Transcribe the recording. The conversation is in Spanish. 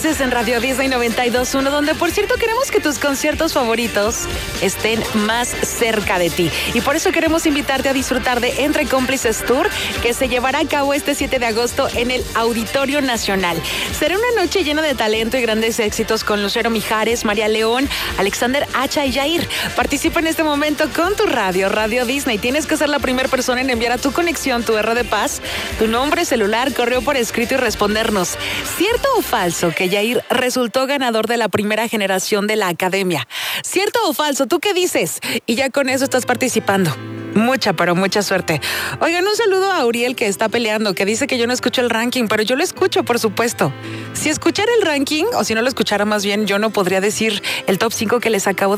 En Radio Disney 92.1, donde por cierto queremos que tus conciertos favoritos estén más cerca de ti. Y por eso queremos invitarte a disfrutar de Entre Cómplices Tour, que se llevará a cabo este 7 de agosto en el Auditorio Nacional. Será una noche llena de talento y grandes éxitos con Lucero Mijares, María León, Alexander Hacha y Yair. Participa en este momento con tu radio, Radio Disney. Tienes que ser la primera persona en enviar a tu conexión tu R de paz, tu nombre, celular, correo por escrito y respondernos. ¿Cierto o falso que Yair resultó ganador de la primera generación de la academia? ¿Cierto o falso? ¿Tú qué dices? Y ya con eso estás participando. Mucha, pero mucha suerte. Oigan, un saludo a Uriel, que está peleando, que dice que yo no escucho el ranking, pero yo lo escucho, por supuesto. Si escuchara el ranking, o si no lo escuchara más bien, yo no podría decir el top 5 que les acabo de